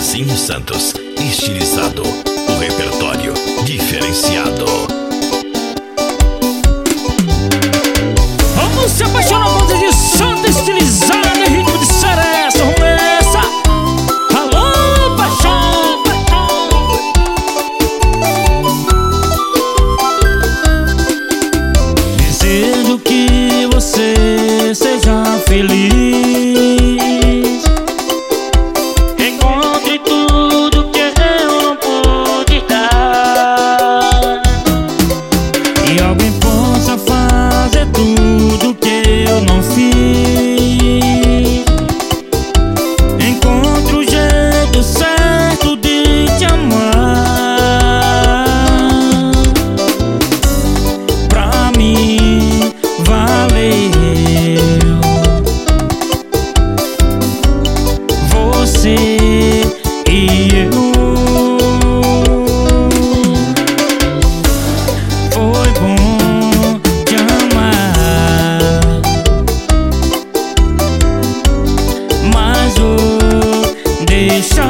Marcinho Santos, estilizado, o repertório diferenciado. Vamos se apaixonar por de Santos estilizado em ritmo de seresta. Começa! Alô, paixão, paixão. Desejo que você seja feliz. Encontre tudo que eu não pude dar, e alguém possa fazer tudo que eu não fiz. Encontre o jeito certo de te amar. Pra mim valeu você e eu. Foi bom te amar, mas vou deixar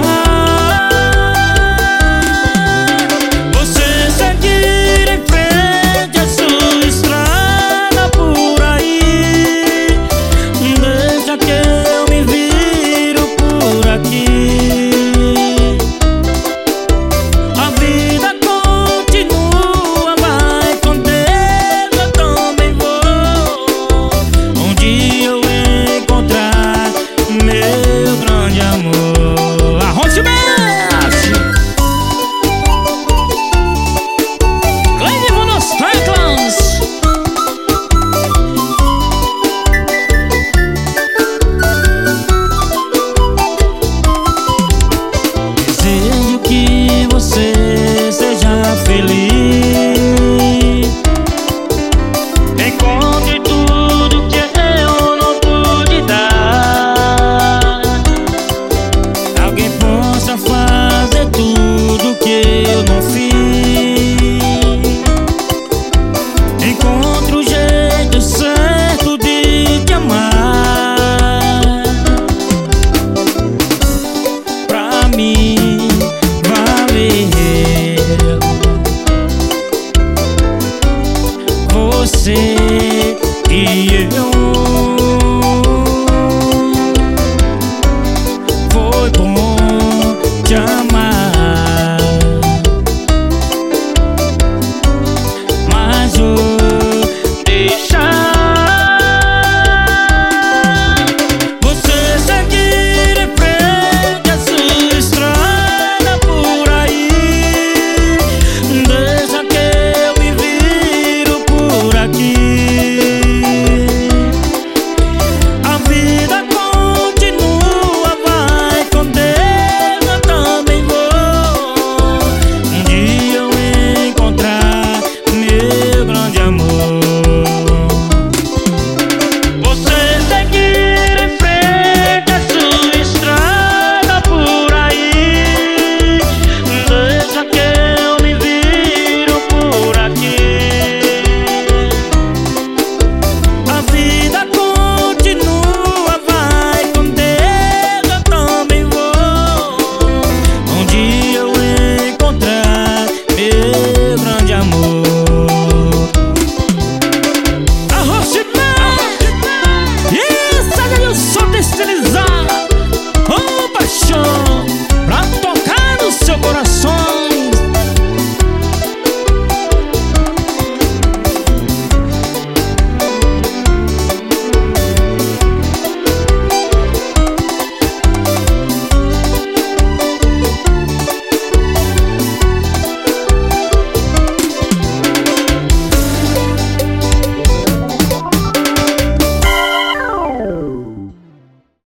você seguir em frente a sua estrada por aí. Deixa que eu me viro por aqui. A vida continua, vai com Deus, eu também vou. Um dia eu encontrar meu grande amor. Arronte mexe, Cleiton nos teclas. Desejo que você seja feliz. Encontre tudo que eu não pude dar. Alguém possa fazer tudo que eu não fiz. Encontre o jeito certo de te amar. Pra mim